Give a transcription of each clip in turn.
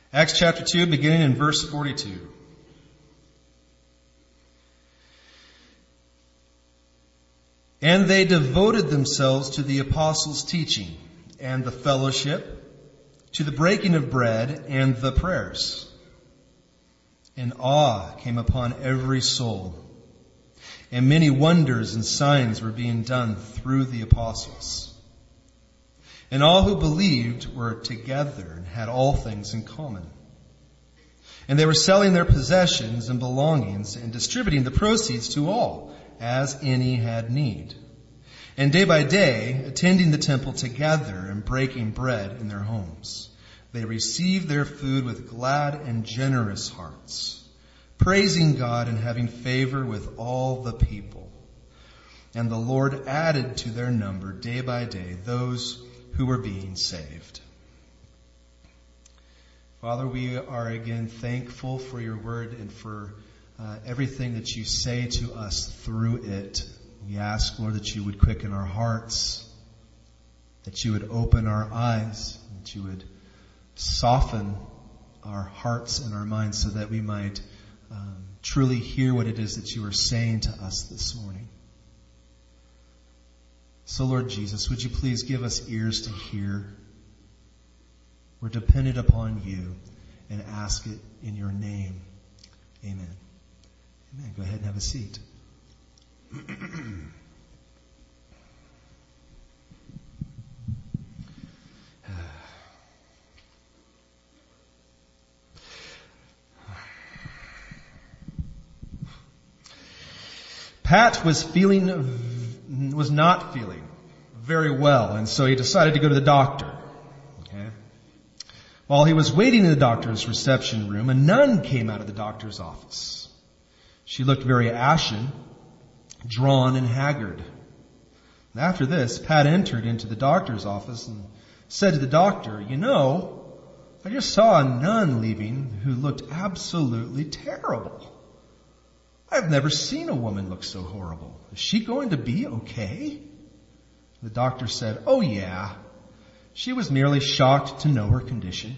Acts chapter 2, beginning in verse 42. And they devoted themselves to the apostles' teaching and the fellowship, to the breaking of bread and the prayers. And awe came upon every soul, and many wonders and signs were being done through the apostles. And all who believed were together and had all things in common. And they were selling their possessions and belongings and distributing the proceeds to all, as any had need. And day by day, attending the temple together and breaking bread in their homes, they received their food with glad and generous hearts, praising God and having favor with all the people. And the Lord added to their number day by day those who were being saved. Father, we are again thankful for your word and for everything that you say to us through it. We ask, Lord, that you would quicken our hearts, that you would open our eyes, that you would soften our hearts and our minds so that we might truly hear what it is that you are saying to us this morning. So, Lord Jesus, would you please give us ears to hear? We're dependent upon you and ask it in your name. Amen. Amen. Go ahead and have a seat. Pat was not feeling very well, and so he decided to go to the doctor. Okay. While he was waiting in the doctor's reception room, a nun came out of the doctor's office. She looked very ashen, drawn and haggard. And after this, Pat entered into the doctor's office and said to the doctor, I just saw a nun leaving who looked absolutely terrible. I've never seen a woman look so horrible. Is she going to be okay? The doctor said, oh yeah, she was merely shocked to know her condition.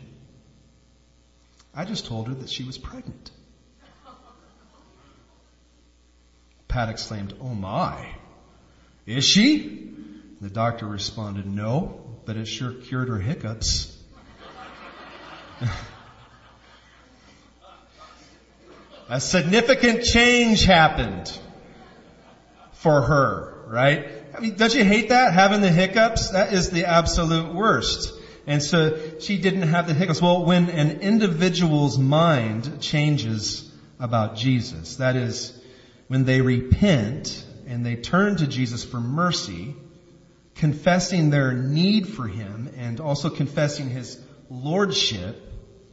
I just told her that she was pregnant. Pat exclaimed, oh my, is she? The doctor responded, no, but it sure cured her hiccups. A significant change happened for her, right? I mean, don't you hate that? Having the hiccups? That is the absolute worst. And so she didn't have the hiccups. Well, when an individual's mind changes about Jesus, that is, when they repent and they turn to Jesus for mercy, confessing their need for him and also confessing his lordship,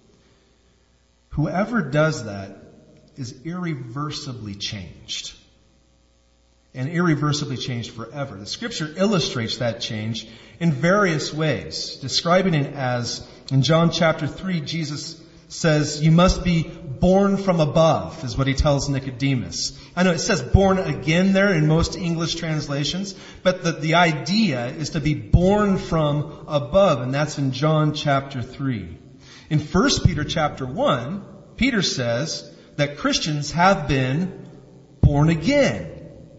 whoever does that is irreversibly changed. And irreversibly changed forever. The scripture illustrates that change in various ways, describing it as, in John chapter 3, Jesus says, you must be born from above, is what he tells Nicodemus. I know it says born again there in most English translations, but the idea is to be born from above, and that's in John chapter 3. In 1 Peter chapter 1, Peter says that Christians have been born again.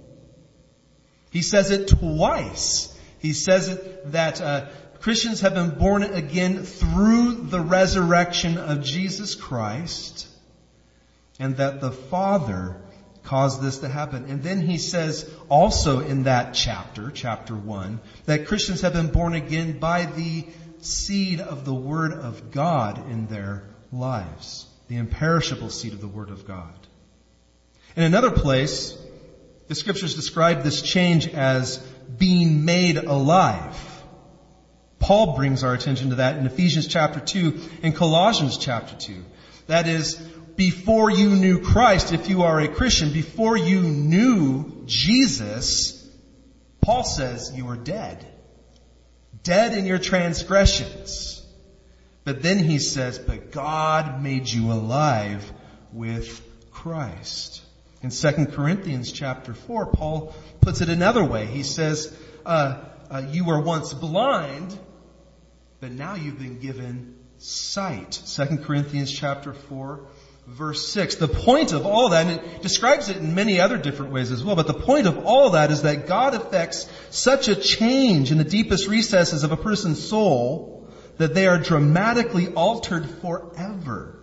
He says it twice. He says it that Christians have been born again through the resurrection of Jesus Christ, and that the Father caused this to happen. And then he says also in that chapter 1, that Christians have been born again by the seed of the Word of God in their lives, the imperishable seed of the Word of God. In another place, the scriptures describe this change as being made alive. Paul brings our attention to that in Ephesians chapter 2 and Colossians chapter 2. That is, before you knew Christ, if you are a Christian, before you knew Jesus, Paul says you were dead. Dead in your transgressions. But then he says, but God made you alive with Christ. In 2 Corinthians chapter 4, Paul puts it another way. He says, you were once blind, but now you've been given sight. 2 Corinthians chapter 4, verse 6. The point of all that, and it describes it in many other different ways as well, but the point of all that is that God effects such a change in the deepest recesses of a person's soul that they are dramatically altered forever.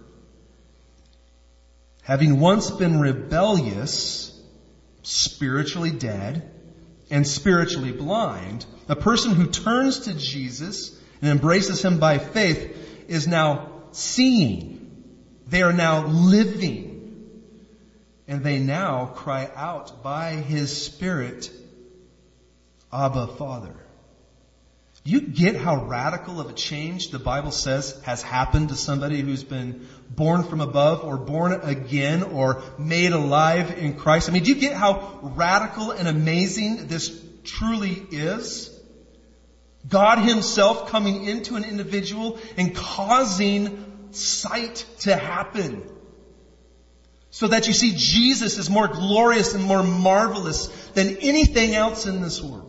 Having once been rebellious, spiritually dead, and spiritually blind, a person who turns to Jesus and embraces Him by faith is now seeing. They are now living. And they now cry out by His Spirit, Abba, Father. Do you get how radical of a change the Bible says has happened to somebody who's been born from above or born again or made alive in Christ? I mean, do you get how radical and amazing this truly is? God Himself coming into an individual and causing sight to happen. So that you see Jesus is more glorious and more marvelous than anything else in this world.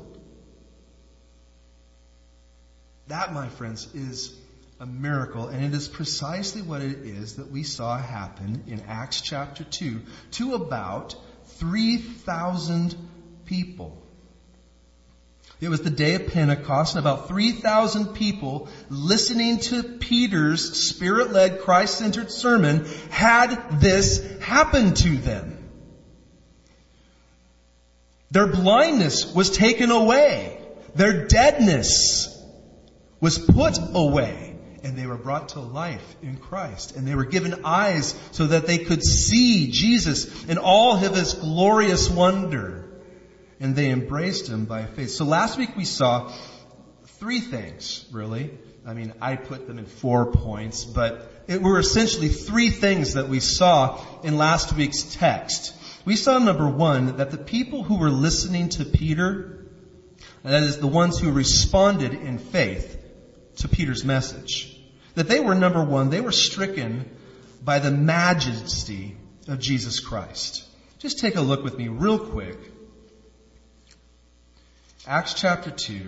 That, my friends, is a miracle, and it is precisely what it is that we saw happen in Acts chapter 2 to about 3,000 people. It was the day of Pentecost, and about 3,000 people listening to Peter's Spirit-led, Christ-centered sermon had this happen to them. Their blindness was taken away. Their deadness was put away, and they were brought to life in Christ, and they were given eyes so that they could see Jesus in all of His glorious wonder, and they embraced Him by faith. So last week we saw three things, really. I mean, I put them in 4 points, but it were essentially three things that we saw in last week's text. We saw, number one, that the people who were listening to Peter, that is, the ones who responded in faith to Peter's message, that they were, number one, they were stricken by the majesty of Jesus Christ. Just take a look with me real quick. Acts chapter 2,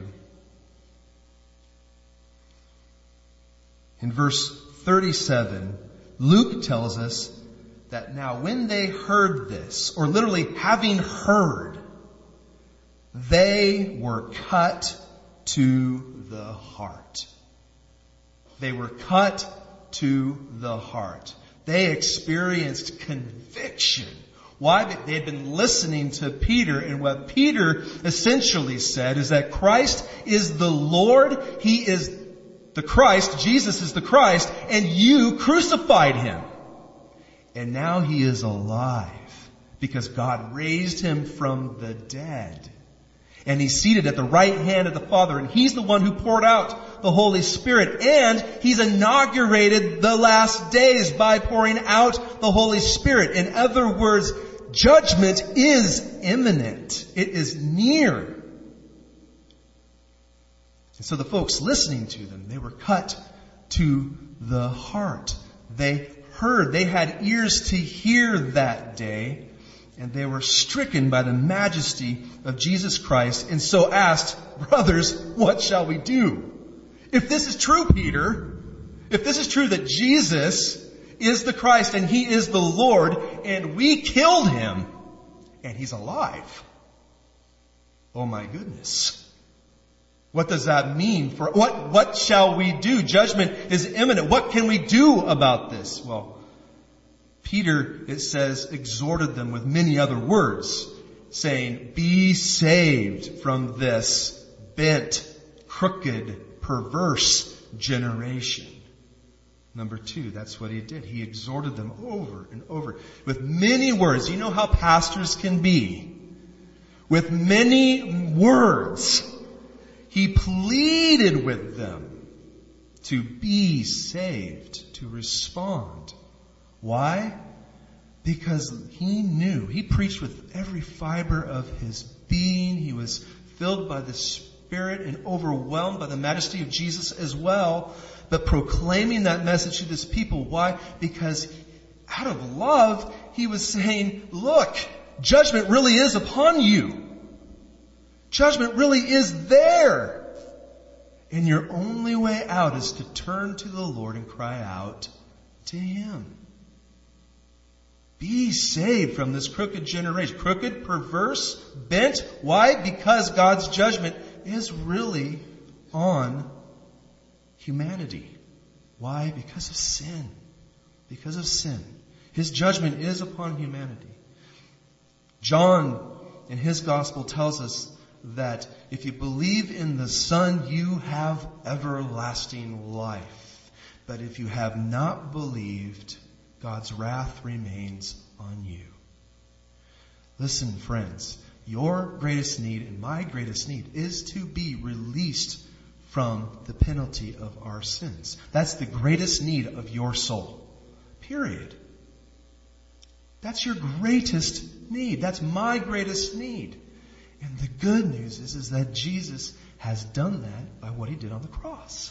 in verse 37, Luke tells us that now when they heard this, or literally having heard, they were cut to the heart. They were cut to the heart. They experienced conviction. Why? They had been listening to Peter, and what Peter essentially said is that Christ is the Lord, He is the Christ, Jesus is the Christ, and you crucified Him. And now He is alive because God raised Him from the dead. And He's seated at the right hand of the Father, and He's the one who poured out the Holy Spirit, and He's inaugurated the last days by pouring out the Holy Spirit. In other words, judgment is imminent. It is near. And so the folks listening to them, they were cut to the heart. They heard, they had ears to hear that day, and they were stricken by the majesty of Jesus Christ, and so asked, brothers, what shall we do? If this is true, Peter, if this is true that Jesus is the Christ and He is the Lord, and we killed Him, and He's alive, oh my goodness. What does that mean? For what shall we do? Judgment is imminent. What can we do about this? Well, Peter, it says, exhorted them with many other words, saying, be saved from this bent, crooked, perverse generation. Number two, that's what he did. He exhorted them over and over with many words. You know how pastors can be. With many words, he pleaded with them to be saved, to respond. Why? Because he knew. He preached with every fiber of his being. He was filled by the Spirit and overwhelmed by the majesty of Jesus as well. But proclaiming that message to this people. Why? Because out of love, he was saying, look, judgment really is upon you. Judgment really is there. And your only way out is to turn to the Lord and cry out to Him. Be saved from this crooked generation. Crooked, perverse, bent. Why? Because God's judgment is really on humanity. Why? Because of sin. Because of sin. His judgment is upon humanity. John, in his gospel, tells us that if you believe in the Son, you have everlasting life. But if you have not believed, God's wrath remains on you. Listen, friends, your greatest need and my greatest need is to be released from the penalty of our sins. That's the greatest need of your soul. Period. That's your greatest need. That's my greatest need. And the good news is that Jesus has done that by what He did on the cross.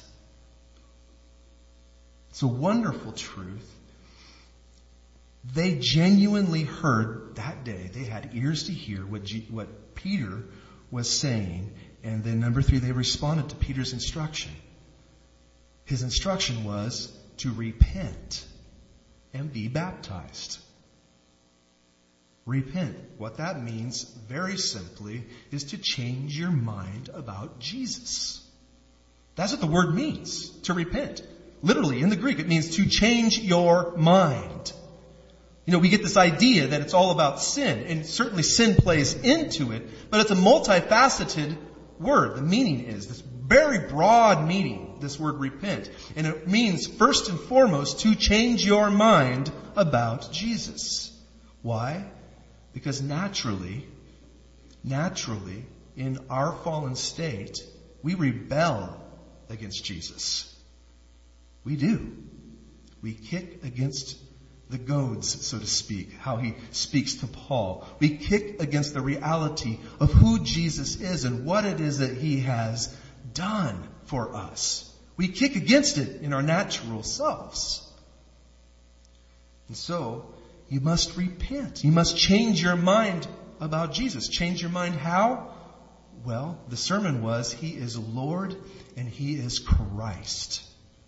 It's a wonderful truth. They genuinely heard that day. They had ears to hear what Peter was saying. And then number 3, they responded to Peter's instruction. His instruction was to repent and be baptized. Repent. What that means, very simply, is to change your mind about Jesus. That's what the word means, to repent. Literally, in the Greek, it means to change your mind. You know, we get this idea that it's all about sin, and certainly sin plays into it, but it's a multifaceted word. The meaning is this very broad meaning, this word repent. And it means, first and foremost, to change your mind about Jesus. Why? Because naturally, in our fallen state, we rebel against Jesus. We do. We kick against the goads, so to speak, how He speaks to Paul. We kick against the reality of who Jesus is and what it is that He has done for us. We kick against it in our natural selves. And so, you must repent. You must change your mind about Jesus. Change your mind how? Well, the sermon was, He is Lord and He is Christ.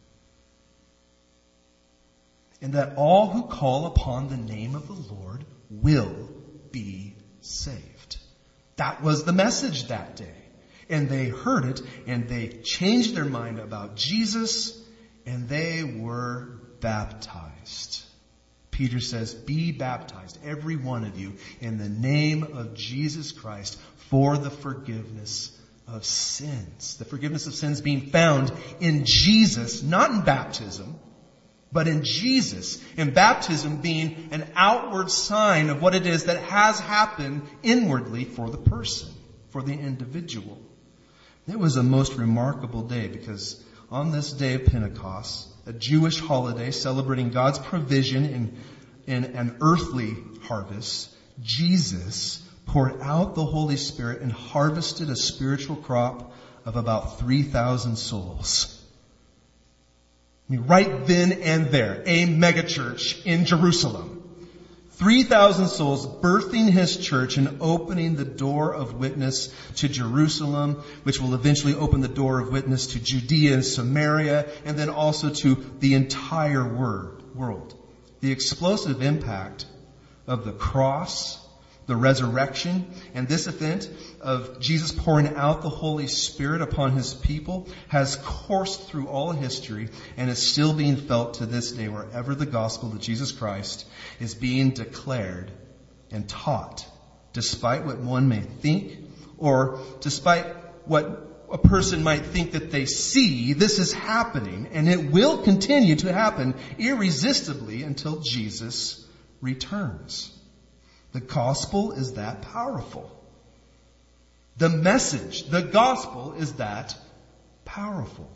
And that all who call upon the name of the Lord will be saved. That was the message that day. And they heard it, and they changed their mind about Jesus, and they were baptized. Peter says, be baptized, every one of you, in the name of Jesus Christ for the forgiveness of sins. The forgiveness of sins being found in Jesus, not in baptism, but in Jesus. And baptism being an outward sign of what it is that has happened inwardly for the person, for the individual. It was a most remarkable day because on this day of Pentecost, a Jewish holiday celebrating God's provision in an earthly harvest, Jesus poured out the Holy Spirit and harvested a spiritual crop of about 3,000 souls. I mean, right then and there, a megachurch in Jerusalem. 3,000 souls birthing His church and opening the door of witness to Jerusalem, which will eventually open the door of witness to Judea and Samaria, and then also to the entire world. The explosive impact of the cross, the resurrection, and this event of Jesus pouring out the Holy Spirit upon His people has coursed through all history and is still being felt to this day wherever the gospel of Jesus Christ is being declared and taught, despite what one may think or despite what a person might think that they see. This is happening, and it will continue to happen irresistibly until Jesus returns. The gospel is that powerful. The message, the gospel, is that powerful.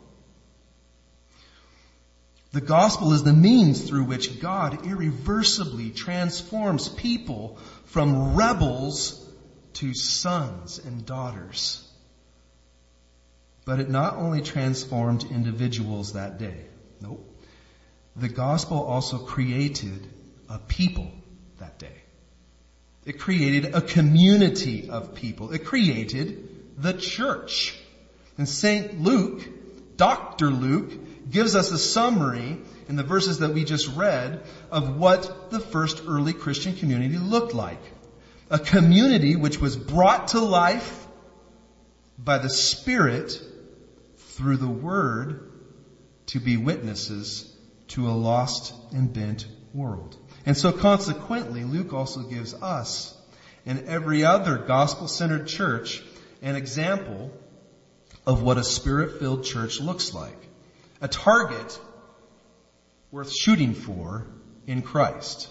The gospel is the means through which God irreversibly transforms people from rebels to sons and daughters. But it not only transformed individuals that day. Nope. The gospel also created a people that day. It created a community of people. It created the church. And St. Luke Dr. Luke gives us a summary in the verses that we just read of what the first early Christian community looked like. A community which was brought to life by the Spirit through the Word to be witnesses to a lost and bent world. And so consequently, Luke also gives us and every other gospel-centered church an example of what a Spirit-filled church looks like. A target worth shooting for in Christ.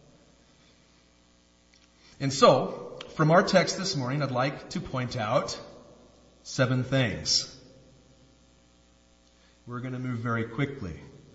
And so, from our text this morning, I'd like to point out 7 things. We're going to move very quickly.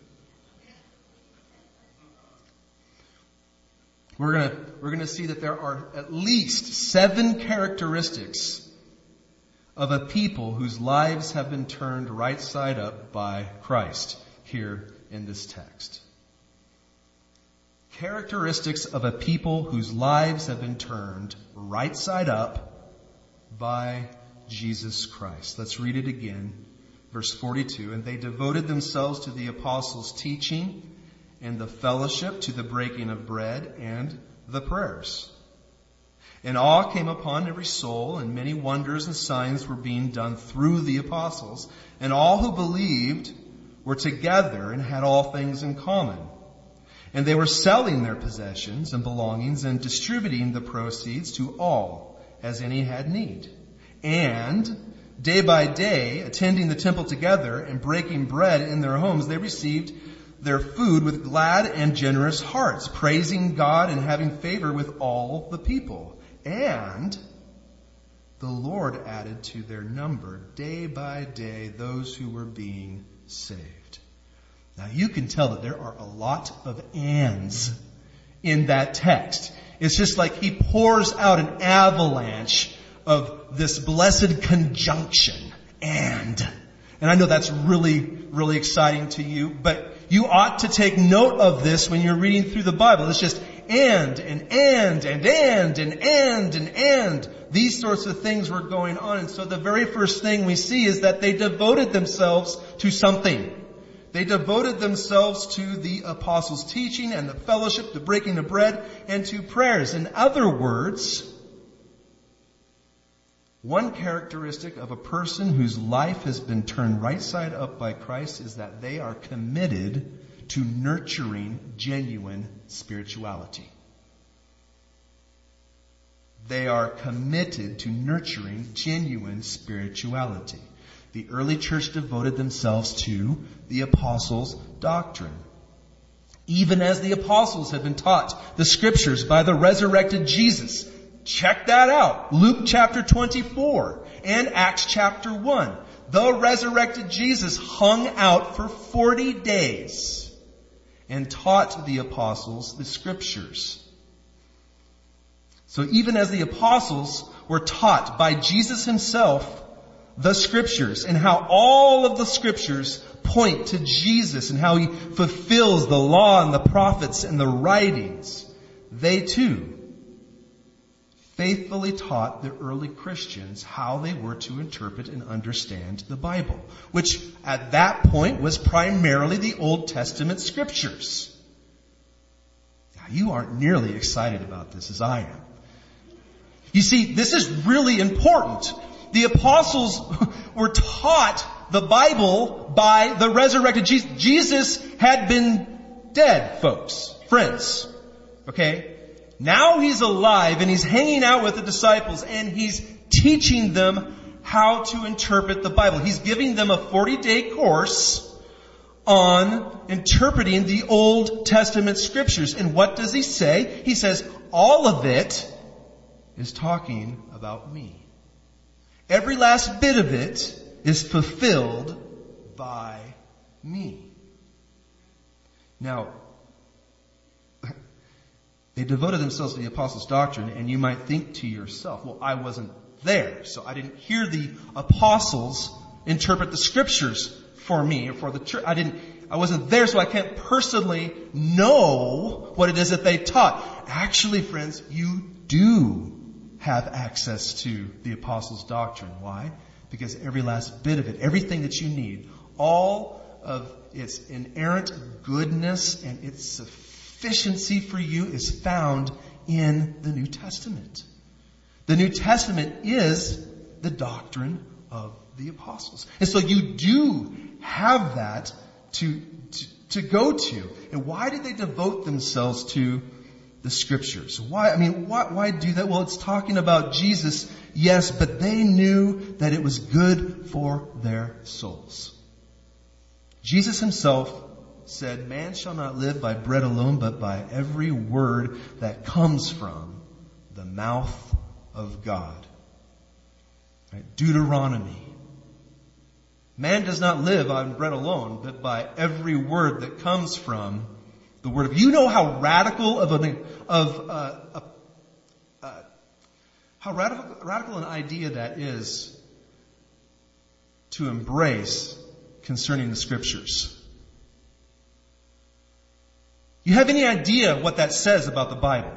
We're going to see that there are at least 7 characteristics of a people whose lives have been turned right side up by Christ here in this text. Characteristics of a people whose lives have been turned right side up by Jesus Christ. Let's read it again. Verse 42, and they devoted themselves to the apostles' teaching and the fellowship, to the breaking of bread and the prayers. And awe came upon every soul, and many wonders and signs were being done through the apostles. And all who believed were together and had all things in common. And they were selling their possessions and belongings and distributing the proceeds to all as any had need. And day by day, attending the temple together and breaking bread in their homes, they received their food with glad and generous hearts, praising God and having favor with all the people. And the Lord added to their number day by day those who were being saved. Now you can tell that there are a lot of ands in that text. It's just like he pours out an avalanche of this blessed conjunction. And I know that's really, really exciting to you, but you ought to take note of this when you're reading through the Bible. It's just and. These sorts of things were going on. And so the very first thing we see is that they devoted themselves to something. They devoted themselves to the apostles' teaching and the fellowship, the breaking of bread, and to prayers. In other words, one characteristic of a person whose life has been turned right side up by Christ is that they are committed to nurturing genuine spirituality. They are committed to nurturing genuine spirituality. The early church devoted themselves to the apostles' doctrine. Even as the apostles had been taught the scriptures by the resurrected Jesus. Check that out. Luke chapter 24 and Acts chapter 1. The resurrected Jesus hung out for 40 days and taught the apostles the scriptures. So even as the apostles were taught by Jesus himself the scriptures and how all of the scriptures point to Jesus and how he fulfills the law and the prophets and the writings, they too faithfully taught the early Christians how they were to interpret and understand the Bible, which at that point was primarily the Old Testament scriptures. Now, you aren't nearly excited about this as I am. You see, this is really important. The apostles were taught the Bible by the resurrected Jesus. Jesus had been dead, folks, friends. Okay? Now he's alive and he's hanging out with the disciples and he's teaching them how to interpret the Bible. He's giving them a 40-day course on interpreting the Old Testament scriptures. And what does he say? He says, all of it is talking about me. Every last bit of it is fulfilled by me. Now, they devoted themselves to the apostles' doctrine, and you might think to yourself, well, I wasn't there, so I didn't hear the apostles interpret the scriptures for me or for the church. I wasn't there, so I can't personally know what it is that they taught. Actually, friends, you do have access to the apostles' doctrine. Why? Because every last bit of it, everything that you need, all of its inerrant goodness and its sufficiency for you is found in the New Testament. The New Testament is the doctrine of the apostles. And so you do have that to go to. And why did they devote themselves to the Scriptures? Why do that? Well, it's talking about Jesus, yes, but they knew that it was good for their souls. Jesus himself said, "Man shall not live by bread alone, but by every word that comes from the mouth of God." Right? Deuteronomy. Man does not live on bread alone, but by every word that comes from the word of. You know how radical radical an idea that is to embrace concerning the Scriptures. You have any idea what that says about the Bible?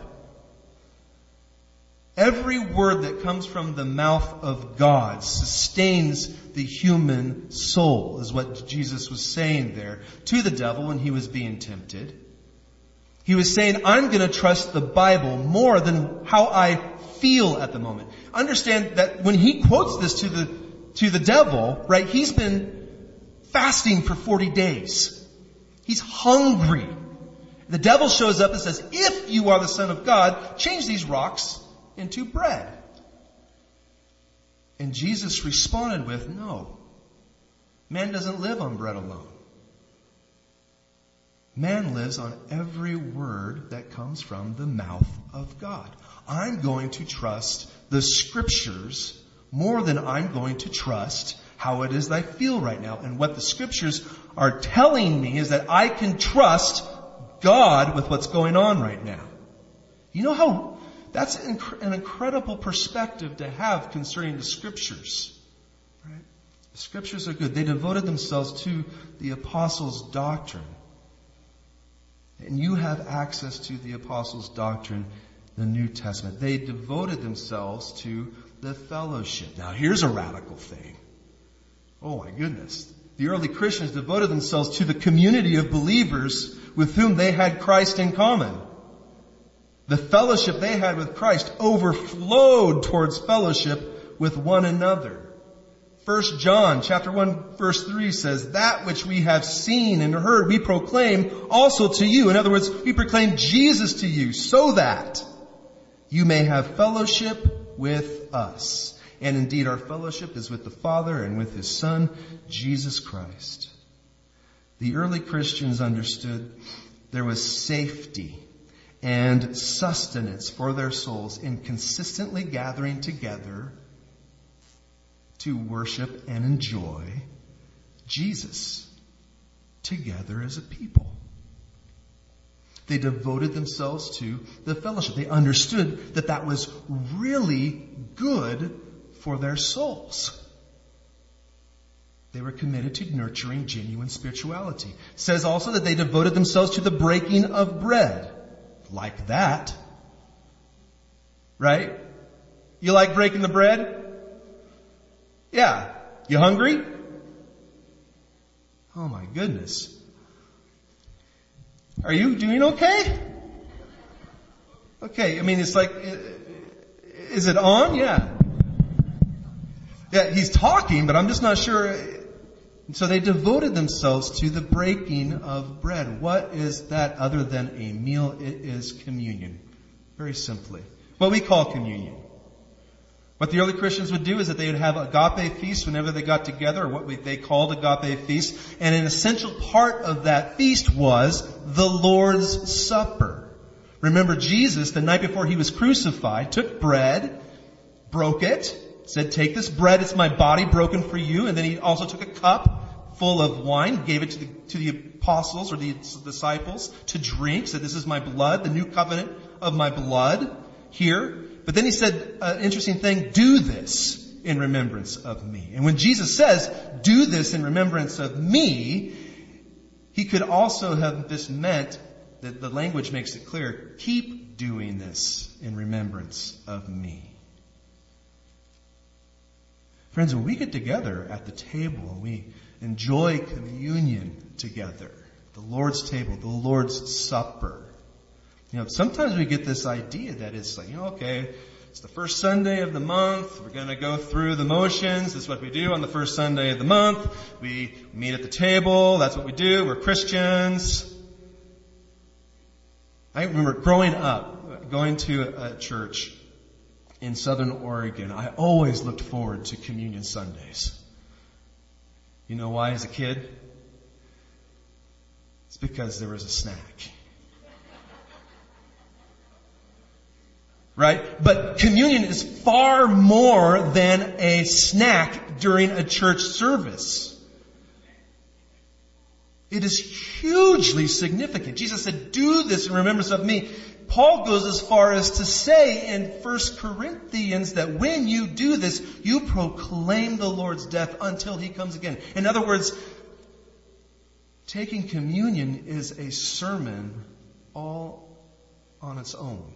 Every word that comes from the mouth of God sustains the human soul, is what Jesus was saying there to the devil when he was being tempted. He was saying, I'm going to trust the Bible more than how I feel at the moment. Understand that when he quotes this to the devil, right, he's been fasting for 40 days. He's hungry. The devil shows up and says, if you are the Son of God, change these rocks into bread. And Jesus responded with, no. Man doesn't live on bread alone. Man lives on every word that comes from the mouth of God. I'm going to trust the Scriptures more than I'm going to trust how it is that I feel right now. And what the Scriptures are telling me is that I can trust God with what's going on right now. You know how that's an incredible perspective to have concerning the Scriptures. Right? The Scriptures are good. They devoted themselves to the apostles' doctrine. And you have access to the apostles' doctrine, the New Testament. They devoted themselves to the fellowship. Now here's a radical thing. Oh my goodness. The early Christians devoted themselves to the community of believers with whom they had Christ in common. The fellowship they had with Christ overflowed towards fellowship with one another. 1 John chapter 1 verse 3 says, that which we have seen and heard we proclaim also to you. In other words, we proclaim Jesus to you so that you may have fellowship with us. And indeed our fellowship is with the Father and with His Son, Jesus Christ. The early Christians understood there was safety and sustenance for their souls in consistently gathering together to worship and enjoy Jesus together as a people. They devoted themselves to the fellowship. They understood that that was really good for their souls. They were committed to nurturing genuine spirituality. It says also that they devoted themselves to the breaking of bread. Like that. Right? You like breaking the bread? Yeah. You hungry? Oh my goodness. Are you doing okay? Okay, I mean it's like, is it on? Yeah. Yeah, he's talking, but I'm just not sure. So they devoted themselves to the breaking of bread. What is that other than a meal? It is communion. Very simply. What we call communion. What the early Christians would do is that they would have agape feast whenever they got together, or what they called agape feast. And an essential part of that feast was the Lord's Supper. Remember, Jesus, the night before He was crucified, took bread, broke it, said, take this bread, it's my body broken for you. And then He also took a cup full of wine, gave it to the apostles or the disciples to drink, said, this is my blood, the new covenant of my blood here. But then He said an interesting thing, do this in remembrance of me. And when Jesus says, do this in remembrance of me, He could also have this meant, that the language makes it clear, keep doing this in remembrance of me. Friends, when we get together at the table and we enjoy communion together. The Lord's table, the Lord's Supper. Sometimes we get this idea that it's like, okay, it's the first Sunday of the month. We're going to go through the motions. This is what we do on the first Sunday of the month. We meet at the table. That's what we do. We're Christians. I remember growing up, going to a church in Southern Oregon. I always looked forward to Communion Sundays. You know why as a kid? It's because there was a snack. Right? But communion is far more than a snack during a church service. It is hugely significant. Jesus said, do this in remembrance of me. Paul goes as far as to say in 1 Corinthians that when you do this, you proclaim the Lord's death until He comes again. In other words, taking communion is a sermon all on its own.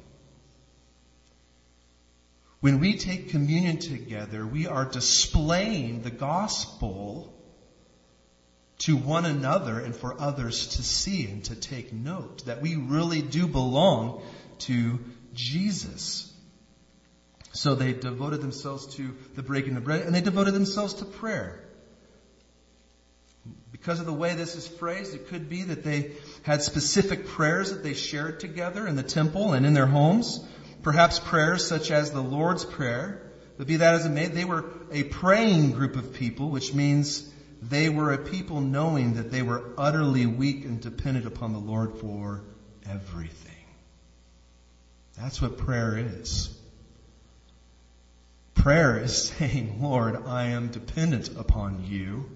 When we take communion together, we are displaying the gospel to one another and for others to see and to take note that we really do belong to Jesus. So they devoted themselves to the breaking of bread and they devoted themselves to prayer. Because of the way this is phrased, it could be that they had specific prayers that they shared together in the temple and in their homes. Perhaps prayers such as the Lord's Prayer. But be that as it may, they were a praying group of people, which means they were a people knowing that they were utterly weak and dependent upon the Lord for everything. That's what prayer is. Prayer is saying, Lord, I am dependent upon you.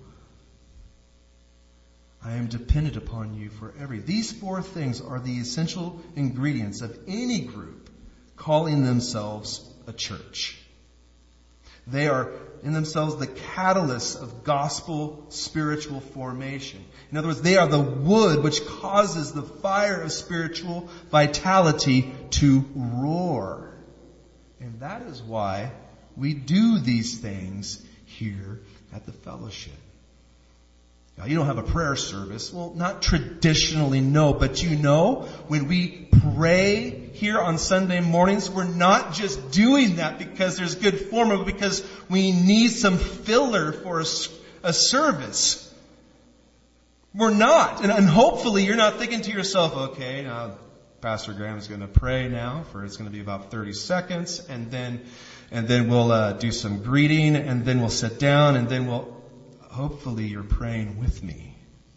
I am dependent upon you for everything. These four things are the essential ingredients of any group calling themselves a church. They are in themselves the catalyst of gospel spiritual formation. In other words, they are the wood which causes the fire of spiritual vitality to roar. And that is why we do these things here at the fellowship. Now, you don't have a prayer service. Well, not traditionally, no. But when we pray here on Sunday mornings, we're not just doing that because there's good form, but because we need some filler for a service. We're not. And hopefully you're not thinking to yourself, okay, now Pastor Graham is going to pray now it's going to be about 30 seconds, and then we'll do some greeting, and then we'll sit down, and then hopefully you're praying with me.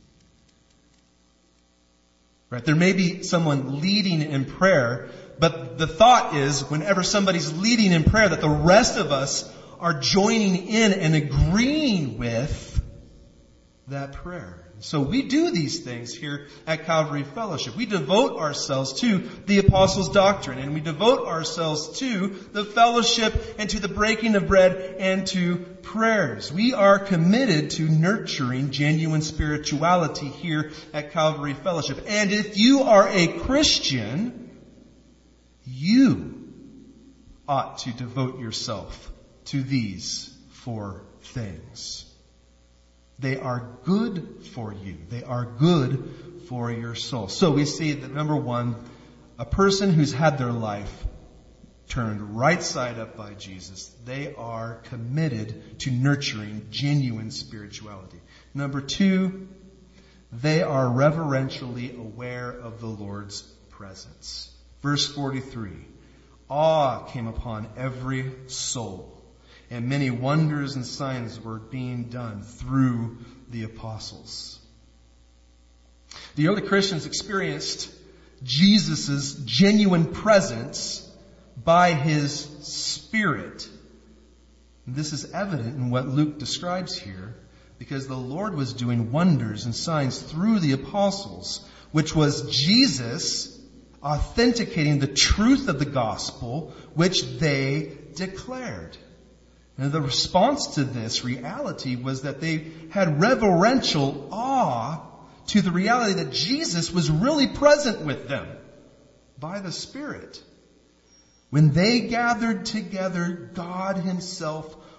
Right? There may be someone leading in prayer, but the thought is whenever somebody's leading in prayer that the rest of us are joining in and agreeing with that prayer. So we do these things here at Calvary Fellowship. We devote ourselves to the Apostles' doctrine, and we devote ourselves to the fellowship and to the breaking of bread and to prayers. We are committed to nurturing genuine spirituality here at Calvary Fellowship. And if you are a Christian, you ought to devote yourself to these four things. They are good for you. They are good for your soul. So we see that number one, a person who's had their life turned right side up by Jesus, they are committed to nurturing genuine spirituality. Number two, they are reverentially aware of the Lord's presence. Verse 43, awe came upon every soul, and many wonders and signs were being done through the apostles. The early Christians experienced Jesus' genuine presence by His Spirit. And this is evident in what Luke describes here, because the Lord was doing wonders and signs through the apostles, which was Jesus authenticating the truth of the gospel which they declared. And the response to this reality was that they had reverential awe to the reality that Jesus was really present with them by the Spirit. When they gathered together, God Himself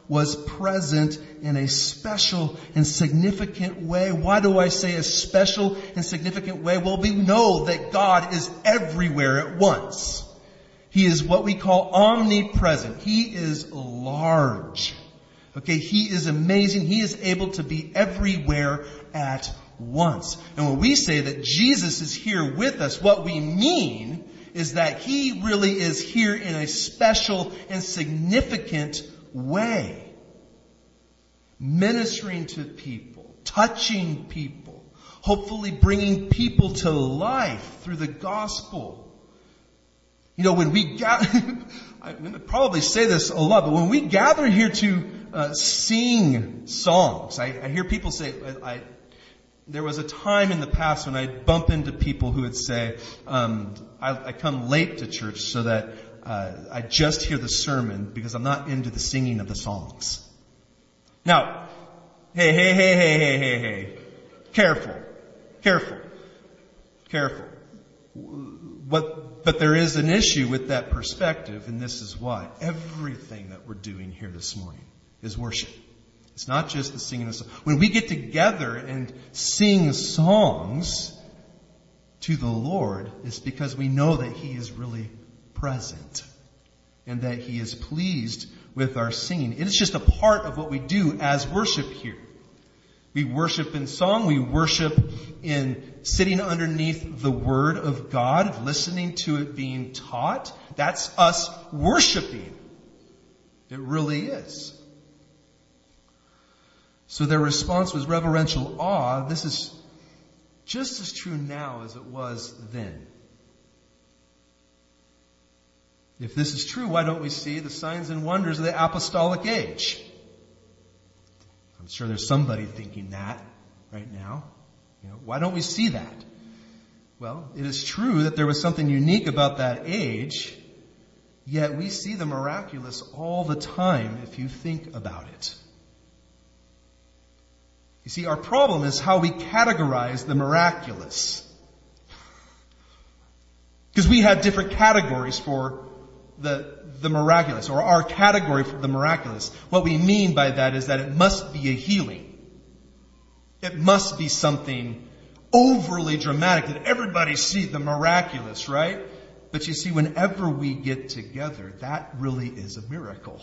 was present in a special and significant way. Why do I say a special and significant way? Well, we know that God is everywhere at once. He is what we call omnipresent. He is large. Okay, He is amazing. He is able to be everywhere at once. And when we say that Jesus is here with us, what we mean is that He really is here in a special and significant way. Ministering to people, touching people, hopefully bringing people to life through the gospel. You know, when we gather, I'm going to probably say this a lot, but when we gather here to sing songs, I hear people say, there was a time in the past when I'd bump into people who would say, I come late to church so that I just hear the sermon because I'm not into the singing of the songs. Now, hey. Careful. But there is an issue with that perspective, and this is why. Everything that we're doing here this morning is worship. It's not just the singing of songs. When we get together and sing songs to the Lord, it's because we know that He is really present and that He is pleased with our singing. It is just a part of what we do as worship here. We worship in song. We worship in sitting underneath the Word of God, listening to it being taught. That's us worshiping. It really is. So their response was reverential awe. This is just as true now as it was then. If this is true, why don't we see the signs and wonders of the apostolic age? I'm sure there's somebody thinking that right now. Why don't we see that? Well, it is true that there was something unique about that age, yet we see the miraculous all the time if you think about it. You see, our problem is how we categorize the miraculous. Because we have different categories for the miraculous, or our category for the miraculous. What we mean by that is that it must be a healing. It must be something overly dramatic that everybody sees the miraculous, right? But you see, whenever we get together, that really is a miracle.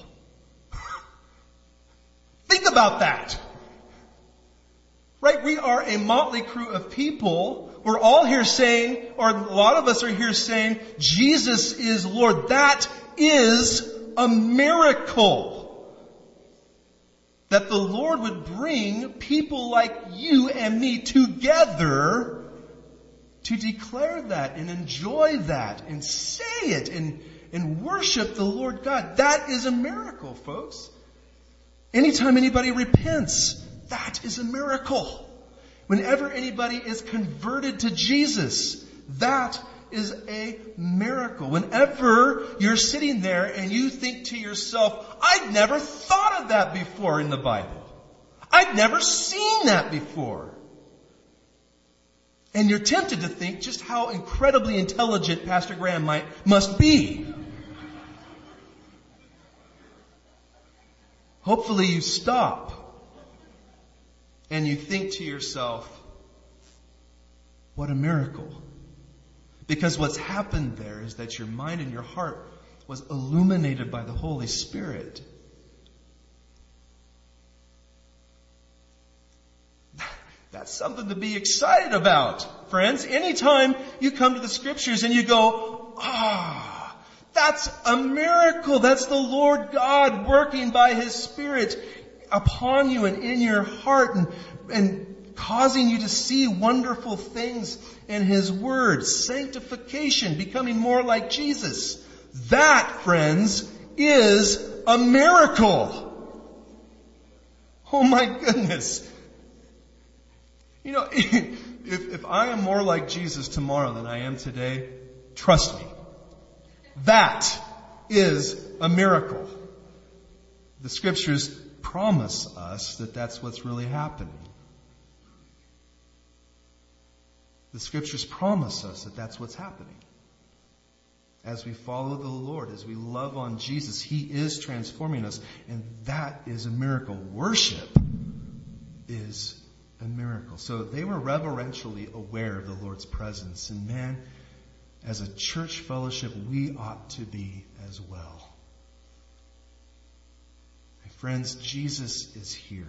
Think about that. Right? We are a motley crew of people. We're all here saying, or a lot of us are here saying, Jesus is Lord. That is a miracle. That the Lord would bring people like you and me together to declare that and enjoy that and say it and worship the Lord God. That is a miracle, folks. Anytime anybody repents, that is a miracle. Whenever anybody is converted to Jesus, that is a miracle. Whenever you're sitting there and you think to yourself, I'd never thought of that before in the Bible. I'd never seen that before. And you're tempted to think just how incredibly intelligent Pastor Graham must be. Hopefully you stop. And you think to yourself, what a miracle. Because what's happened there is that your mind and your heart was illuminated by the Holy Spirit. That's something to be excited about, friends. Anytime you come to the Scriptures and you go, that's a miracle. That's the Lord God working by His Spirit upon you and in your heart and causing you to see wonderful things in His Word. Sanctification, becoming more like Jesus. That, friends, is a miracle. Oh my goodness. If I am more like Jesus tomorrow than I am today, trust me, that is a miracle. The Scriptures promise us that that's what's really happening. The Scriptures promise us that that's what's happening. As we follow the Lord, as we love on Jesus, He is transforming us. And that is a miracle. Worship is a miracle. So they were reverentially aware of the Lord's presence. And man, as a church fellowship, we ought to be as well. My friends, Jesus is here.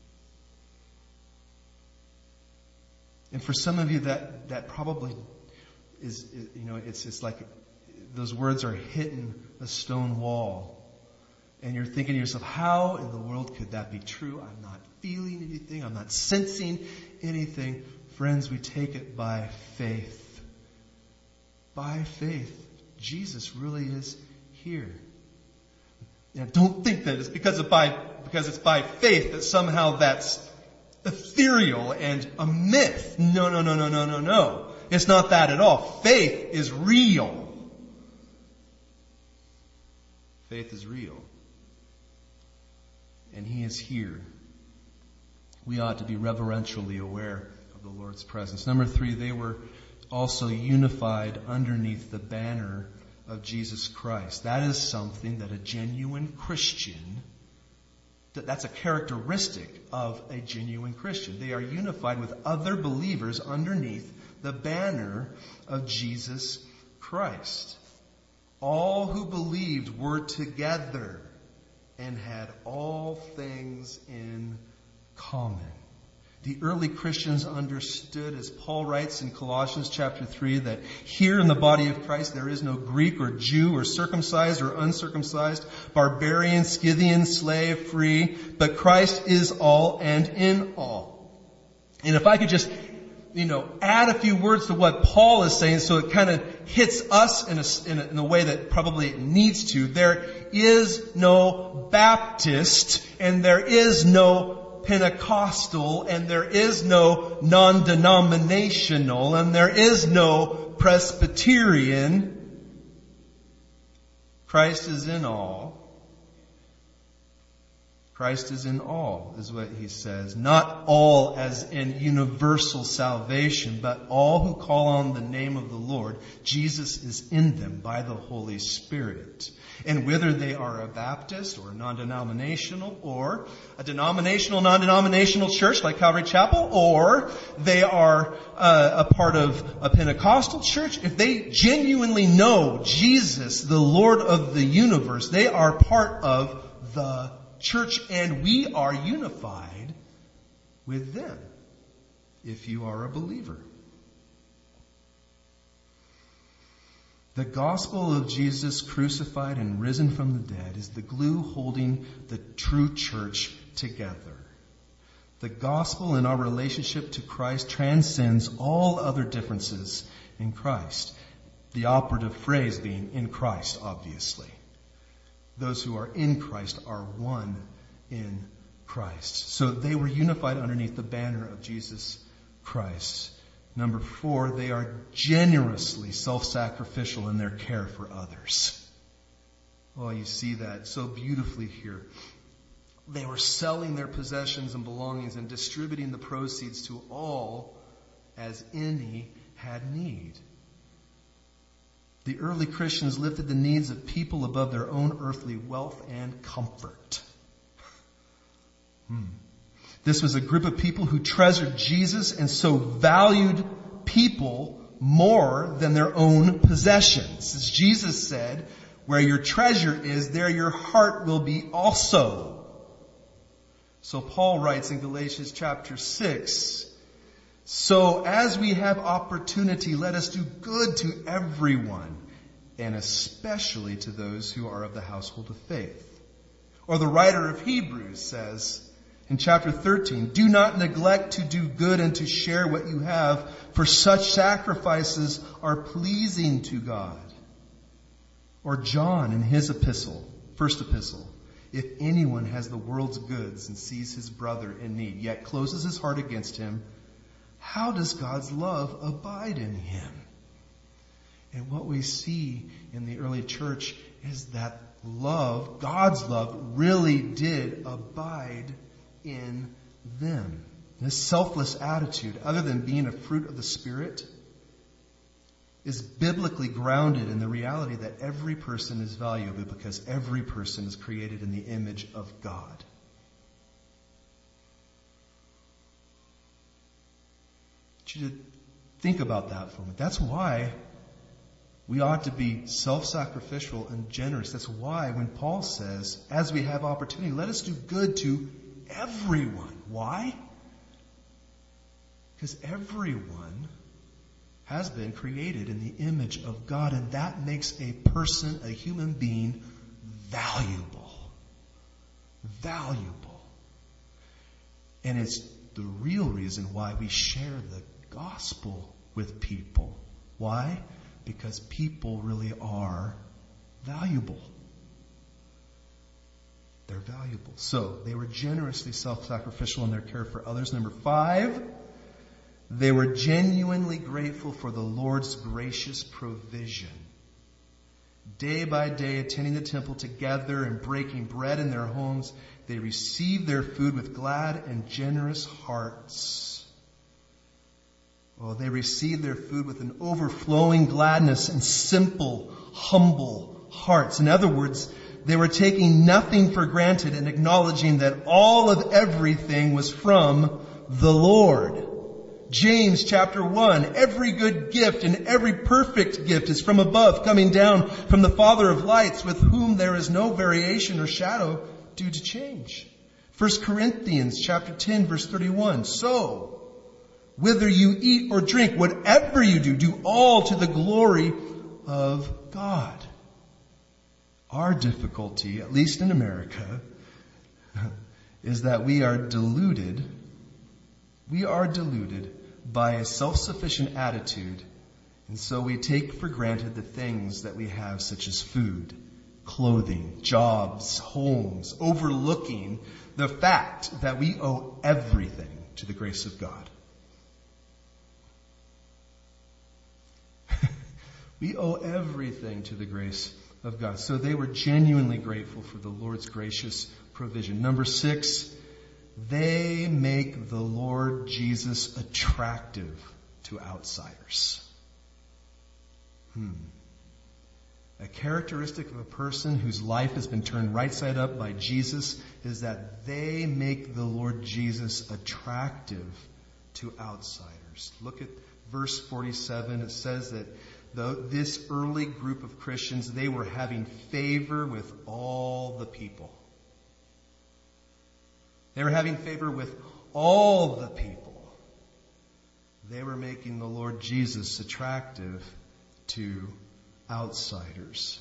And for some of you, that probably is, it's like those words are hitting a stone wall. And you're thinking to yourself, how in the world could that be true? I'm not feeling anything. I'm not sensing anything. Friends, we take it by faith. By faith. Jesus really is here. Now, don't think that it's because it's by faith that somehow that's ethereal and a myth. No. It's not that at all. Faith is real. Faith is real. And He is here. We ought to be reverentially aware of the Lord's presence. Number 3, they were also unified underneath the banner of Jesus Christ. That is something that a genuine Christian, that's a characteristic of a genuine Christian. They are unified with other believers underneath the banner of Jesus Christ. All who believed were together and had all things in common. The early Christians understood, as Paul writes in Colossians chapter 3, that here in the body of Christ there is no Greek or Jew or circumcised or uncircumcised, barbarian, Scythian, slave, free, but Christ is all and in all. And if I could just add a few words to what Paul is saying so it kind of hits us in a way that probably it needs to. There is no Baptist and there is no Pentecostal and there is no non-denominational and there is no Presbyterian. Christ is in all. Christ is in all, is what he says. Not all as in universal salvation, but all who call on the name of the Lord. Jesus is in them by the Holy Spirit. And whether they are a Baptist or a non-denominational or a denominational, non-denominational church like Calvary Chapel, or they are a part of a Pentecostal church, if they genuinely know Jesus, the Lord of the universe, they are part of the church, and we are unified with them if you are a believer. The gospel of Jesus crucified and risen from the dead is the glue holding the true church together. The gospel in our relationship to Christ transcends all other differences in Christ. The operative phrase being in Christ, obviously. Those who are in Christ are one in Christ. So they were unified underneath the banner of Jesus Christ. Number 4, they are generously self-sacrificial in their care for others. Oh, you see that so beautifully here. They were selling their possessions and belongings and distributing the proceeds to all as any had need. The early Christians lifted the needs of people above their own earthly wealth and comfort. This was a group of people who treasured Jesus and so valued people more than their own possessions. As Jesus said, where your treasure is, there your heart will be also. So Paul writes in Galatians chapter 6, so as we have opportunity, let us do good to everyone, and especially to those who are of the household of faith. Or the writer of Hebrews says in chapter 13, do not neglect to do good and to share what you have, for such sacrifices are pleasing to God. Or John in his epistle, first epistle, if anyone has the world's goods and sees his brother in need, yet closes his heart against him, how does God's love abide in him? And what we see in the early church is that love, God's love, really did abide in them. This selfless attitude, other than being a fruit of the Spirit, is biblically grounded in the reality that every person is valuable because every person is created in the image of God. I want you to think about that for a moment. That's why we ought to be self-sacrificial and generous. That's why when Paul says, as we have opportunity, let us do good to everyone. Why? Because everyone has been created in the image of God, and that makes a person, a human being, valuable. Valuable. And it's the real reason why we share the gospel with people. Why? Because people really are valuable. They're valuable. So, they were generously self-sacrificial in their care for others. Number 5, they were genuinely grateful for the Lord's gracious provision. Day by day, attending the temple together and breaking bread in their homes, they received their food with glad and generous hearts. Oh, they received their food with an overflowing gladness and simple, humble hearts. In other words, they were taking nothing for granted and acknowledging that all of everything was from the Lord. James chapter 1, every good gift and every perfect gift is from above, coming down from the Father of lights, with whom there is no variation or shadow due to change. 1 Corinthians chapter 10, verse 31, so, whether you eat or drink, whatever you do, do all to the glory of God. Our difficulty, at least in America, is that we are deluded by a self-sufficient attitude, and so we take for granted the things that we have, such as food, clothing, jobs, homes, overlooking the fact that we owe everything to the grace of God. We owe everything to the grace of God. So they were genuinely grateful for the Lord's gracious provision. Number 6, they make the Lord Jesus attractive to outsiders. A characteristic of a person whose life has been turned right side up by Jesus is that they make the Lord Jesus attractive to outsiders. Look at verse 47. It says that this early group of Christians, they were having favor with all the people. They were having favor with all the people. They were making the Lord Jesus attractive to outsiders.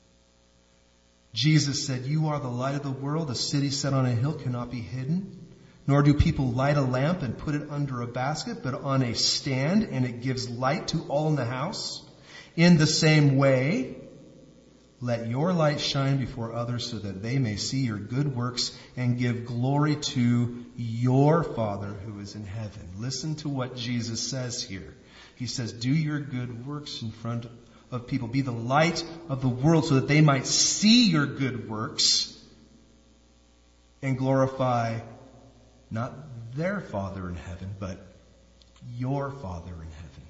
Jesus said, "You are the light of the world. A city set on a hill cannot be hidden. Nor do people light a lamp and put it under a basket, but on a stand, and it gives light to all in the house. In the same way, let your light shine before others so that they may see your good works and give glory to your Father who is in heaven." Listen to what Jesus says here. He says, do your good works in front of people. Be the light of the world so that they might see your good works and glorify not their Father in heaven, but your Father in heaven.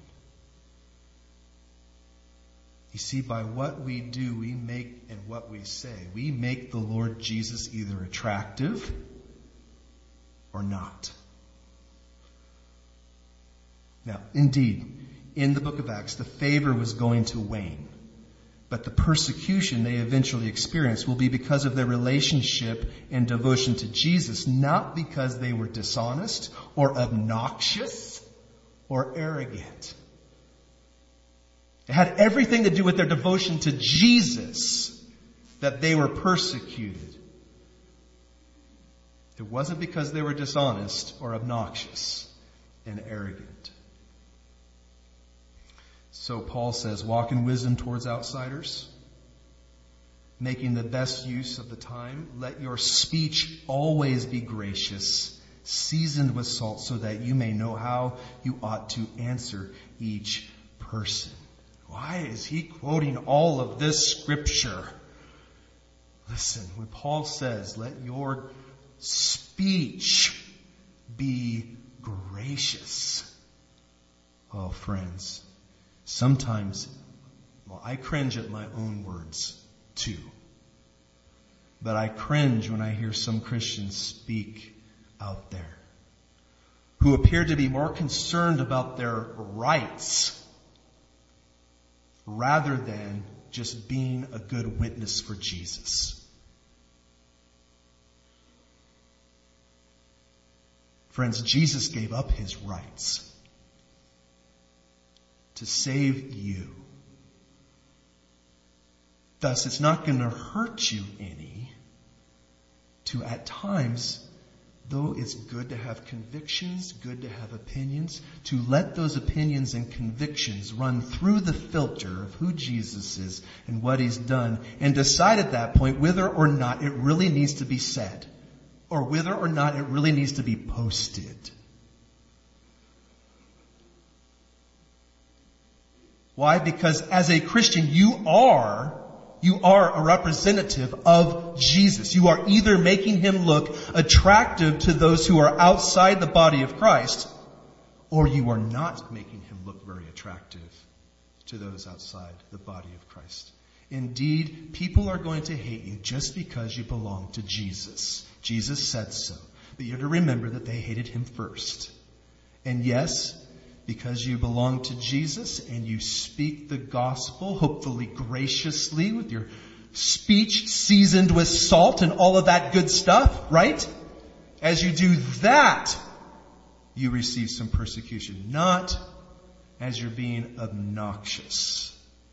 You see, by what we do, we make, and what we say, we make the Lord Jesus either attractive or not. Now, indeed, in the book of Acts, the favor was going to wane. But the persecution they eventually experienced will be because of their relationship and devotion to Jesus, not because they were dishonest or obnoxious or arrogant. It had everything to do with their devotion to Jesus that they were persecuted. It wasn't because they were dishonest or obnoxious and arrogant. So Paul says, walk in wisdom towards outsiders, making the best use of the time. Let your speech always be gracious, seasoned with salt, so that you may know how you ought to answer each person. Why is he quoting all of this scripture? Listen, when Paul says, let your speech be gracious. Oh, friends, Sometimes, I cringe at my own words too. But I cringe when I hear some Christians speak out there who appear to be more concerned about their rights rather than just being a good witness for Jesus. Friends, Jesus gave up his rights to save you. Thus, it's not going to hurt you any to, at times, though it's good to have convictions, good to have opinions, to let those opinions and convictions run through the filter of who Jesus is and what he's done, and decide at that point whether or not it really needs to be said, or whether or not it really needs to be posted. Why? Because as a Christian, you are a representative of Jesus. You are either making him look attractive to those who are outside the body of Christ, or you are not making him look very attractive to those outside the body of Christ. Indeed, people are going to hate you just because you belong to Jesus. Jesus said so. But you have to remember that they hated him first. And yes, because you belong to Jesus and you speak the gospel, hopefully graciously, with your speech seasoned with salt and all of that good stuff, right? As you do that, you receive some persecution. Not as you're being obnoxious,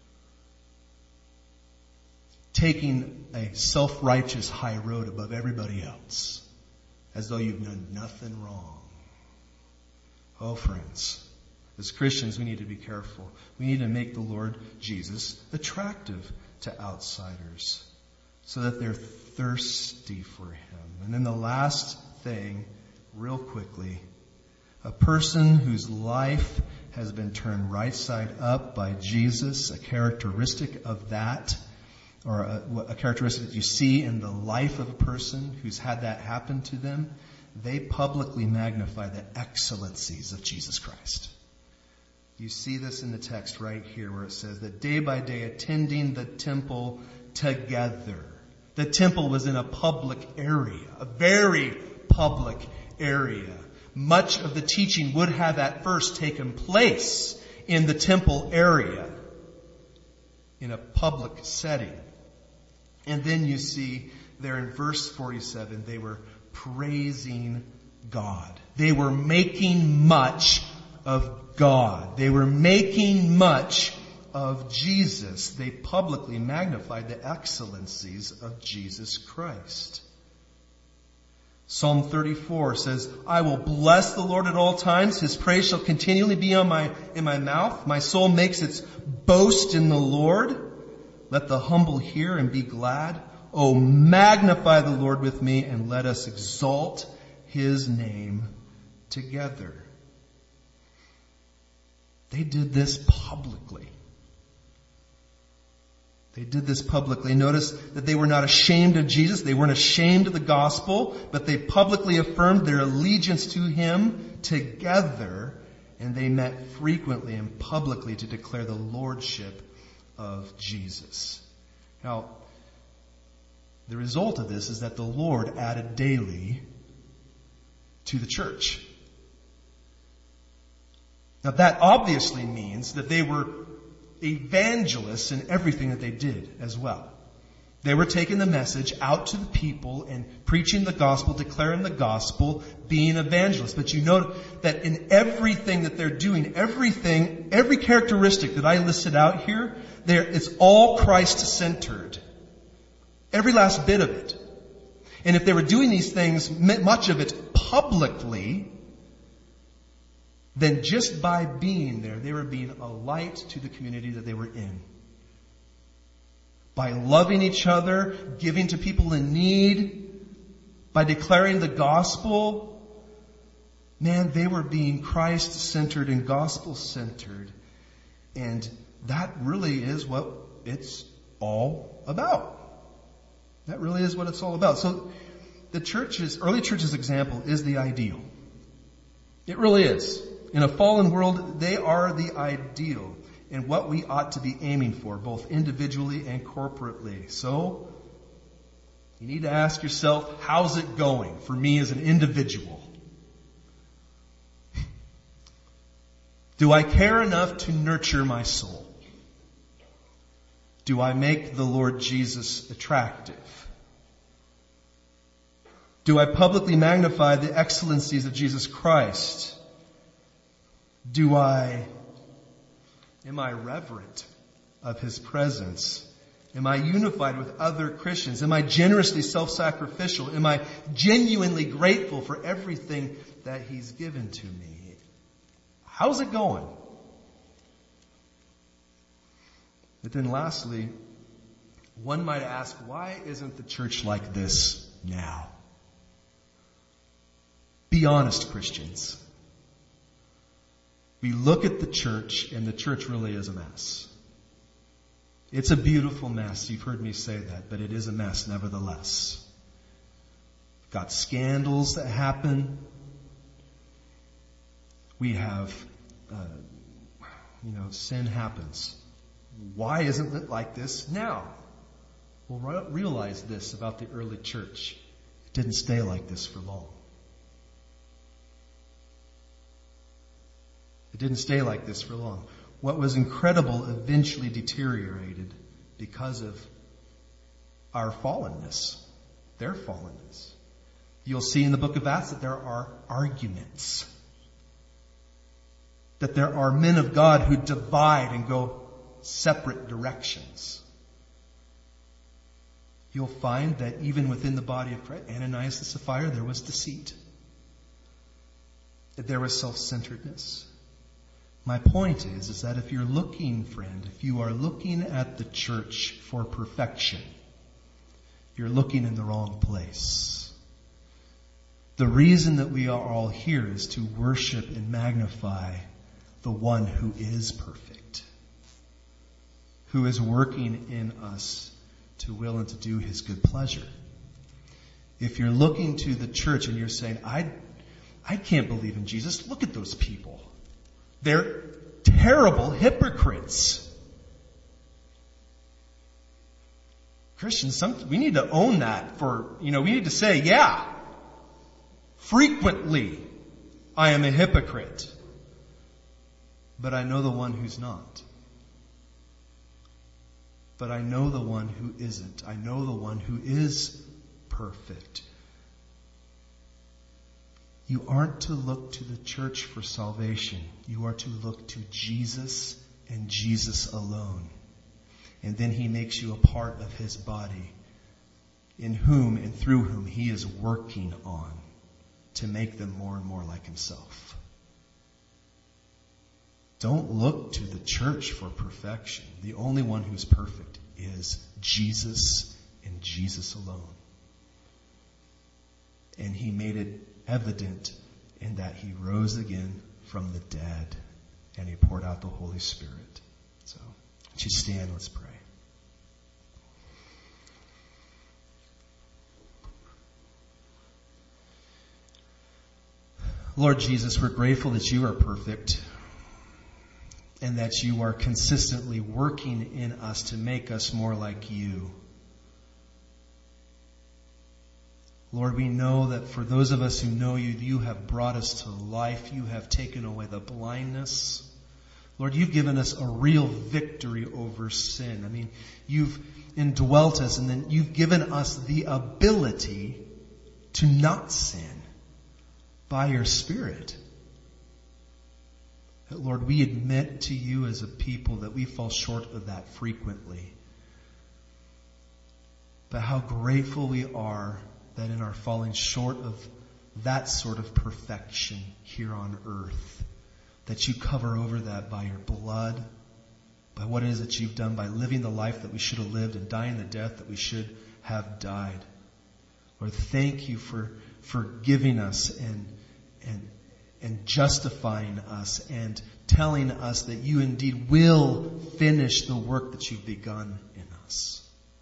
taking a self-righteous high road above everybody else, as though you've done nothing wrong. Oh, friends, as Christians, we need to be careful. We need to make the Lord Jesus attractive to outsiders so that they're thirsty for him. And then the last thing, real quickly, a person whose life has been turned right side up by Jesus, a characteristic of that, or a characteristic that you see in the life of a person who's had that happen to them, they publicly magnify the excellencies of Jesus Christ. You see this in the text right here where it says that day by day attending the temple together. The temple was in a public area, a very public area. Much of the teaching would have at first taken place in the temple area, in a public setting. And then you see there in verse 47, they were praising God. They were making much of God. They were making much of Jesus. They publicly magnified the excellencies of Jesus Christ. Psalm 34 says, I will bless the Lord at all times. His praise shall continually be in my mouth. My soul makes its boast in the Lord. Let the humble hear and be glad. Oh, magnify the Lord with me and let us exalt his name together. They did this publicly. They did this publicly. Notice that they were not ashamed of Jesus. They weren't ashamed of the gospel, but they publicly affirmed their allegiance to him together, and they met frequently and publicly to declare the lordship of Jesus. Now, the result of this is that the Lord added daily to the church. Now that obviously means that they were evangelists in everything that they did as well. They were taking the message out to the people and preaching the gospel, declaring the gospel, being evangelists. But you note that in everything that they're doing, every characteristic that I listed out here, it's all Christ-centered. Every last bit of it. And if they were doing these things, much of it publicly, then just by being there, they were being a light to the community that they were in. By loving each other, giving to people in need, by declaring the gospel, man, they were being Christ-centered and gospel-centered. And that really is what it's all about. That really is what it's all about. So the early church's example is the ideal. It really is. In a fallen world, they are the ideal. and what we ought to be aiming for, both individually and corporately. So, you need to ask yourself, how's it going for me as an individual? Do I care enough to nurture my soul? Do I make the Lord Jesus attractive? Do I publicly magnify the excellencies of Jesus Christ? Am I reverent of His presence? Am I unified with other Christians? Am I generously self-sacrificial? Am I genuinely grateful for everything that He's given to me? How's it going? But then lastly, one might ask, why isn't the church like this now? Be honest, Christians. We look at the church, and the church really is a mess. It's a beautiful mess. You've heard me say that, but it is a mess nevertheless. Got scandals that happen. We have, sin happens. Why isn't it like this now? Well, realize this about the early church. It didn't stay like this for long. It didn't stay like this for long. What was incredible eventually deteriorated because of our fallenness, their fallenness. You'll see in the book of Acts that there are arguments. That there are men of God who divide and go separate directions. You'll find that even within the body of Christ, Ananias and Sapphira, there was deceit. That there was self-centeredness. My point is that if you're looking, friend, if you are looking at the church for perfection, you're looking in the wrong place. The reason that we are all here is to worship and magnify the one who is perfect, who is working in us to will and to do His good pleasure. If you're looking to the church and you're saying, I can't believe in Jesus, look at those people. They're terrible hypocrites. Christians, we need to own that we need to say, yeah, frequently I am a hypocrite. But I know the one who's not. But I know the one who isn't. I know the one who is perfect. You aren't to look to the church for salvation. You are to look to Jesus and Jesus alone. And then He makes you a part of His body, in whom and through whom He is working on to make them more and more like Himself. Don't look to the church for perfection. The only one who's perfect is Jesus and Jesus alone. And He made it evident in that He rose again from the dead and He poured out the Holy Spirit. So, would you stand? Let's pray. Lord Jesus, we're grateful that You are perfect and that You are consistently working in us to make us more like You. Lord, we know that for those of us who know You, You have brought us to life. You have taken away the blindness. Lord, You've given us a real victory over sin. I mean, You've indwelt us, and then You've given us the ability to not sin by Your Spirit. Lord, we admit to You as a people that we fall short of that frequently. But how grateful we are that in our falling short of that sort of perfection here on earth, that You cover over that by Your blood, by what it is that You've done, by living the life that we should have lived and dying the death that we should have died. Lord, thank You for forgiving us and justifying us and telling us that You indeed will finish the work that You've begun in us.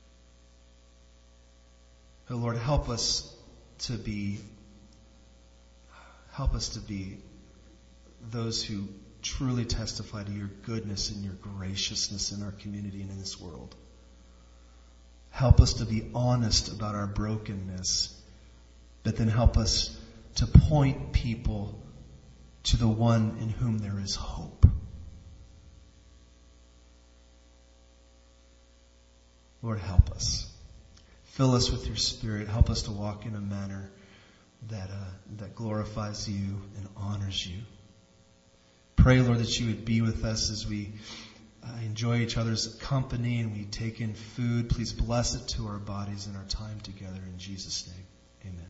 Oh Lord, help us to be those who truly testify to your goodness and your graciousness in our community and in this world. Help us to be honest about our brokenness, but then help us to point people to the one in whom there is hope. Lord, help us. Fill us with your Spirit. Help us to walk in a manner that glorifies you and honors you. Pray, Lord, that you would be with us as we enjoy each other's company and we take in food. Please bless it to our bodies and our time together. In Jesus' name, amen.